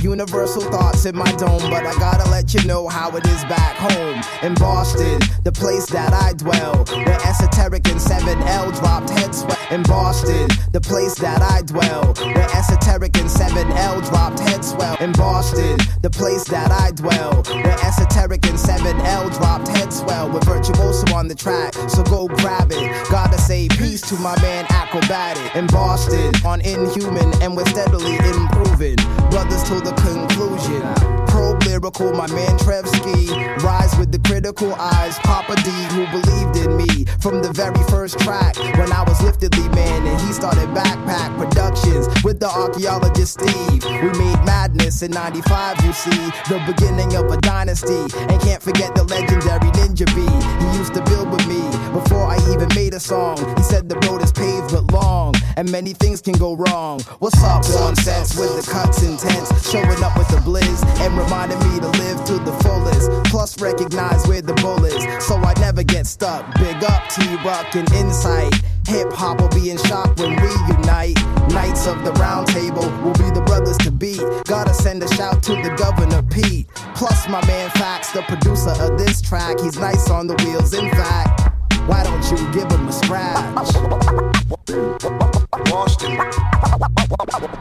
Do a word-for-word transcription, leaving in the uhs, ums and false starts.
universal thoughts in my dome, but I gotta let you know how it is back home in Boston, the place that I dwell, where esoteric and seven L dropped head sweat. In Boston, the place that I dwell, where esoteric and seven L dropped head swell. In Boston, the place that I dwell, where esoteric and seven L dropped head swell. With Virtuoso on the track, so go grab it. Gotta say peace to my man Acrobatic. In Boston, on Inhuman, and we're steadily improving. Brothers to the conclusion. Probe lyrical, my man Trevsky. Rise with the critical eyes. Papa D, who believed in me from the very first track. When I was liftedly man, and he started Backpack Productions with the archaeologist Steve. We made Madness in ninety-five, you see, the beginning of a dynasty. And can't forget the legendary Ninja B. He used to build with me before I even made a song. He said the road is paved but long, and many things can go wrong. What's up, on sets with the cuts intense, showing up with the blizz and reminding me to live to the fullest. Plus recognize where the bull is, so I never get stuck. Big up T-Rock and Insight. Hip hop will be in shock when we unite. Knights of the Round Table will be the brothers to beat. Gotta send a shout to the Governor Pete. Plus my man Fax, the producer of this track. He's nice on the wheels, in fact. Why don't you give him a scratch? Boston.